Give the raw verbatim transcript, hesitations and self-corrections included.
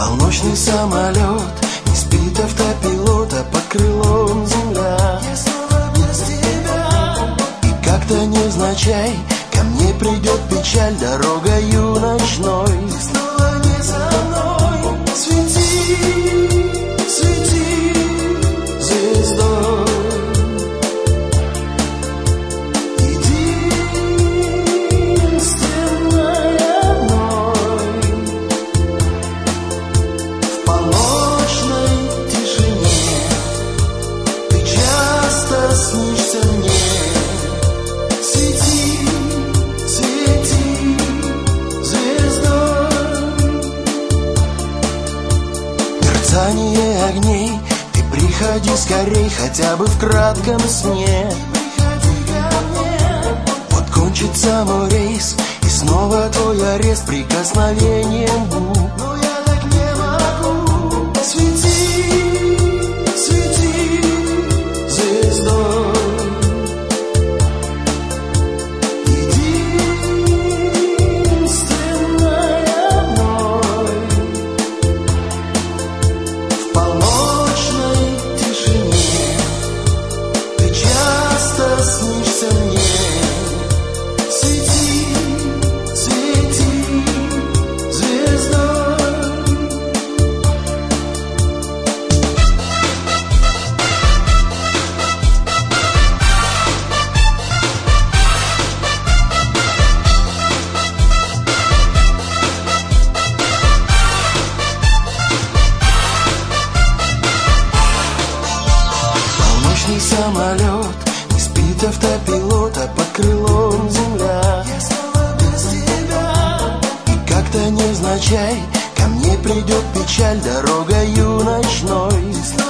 Полночный самолет, не спит автопилота, под крылом земля. Я снова без тебя. И как-то невзначай ко мне придет печаль дорогою ночной. Ты снова не со мной. Свети, свети звездой. Снишься мне, свети, свети звездой. Мерцание огней, ты приходи скорей, хотя бы в кратком сне. Приходи ко мне. Вот кончится мой рейс, и снова твой арест прикосновением губ. Но я так не могу. Свети, свети звездой. Снишься мне, свети, свети звездой. Полночный самолет, спит автопилота, под крылом земля. Я снова без тебя. И как-то невзначай ко мне придет печаль дорогою ночной.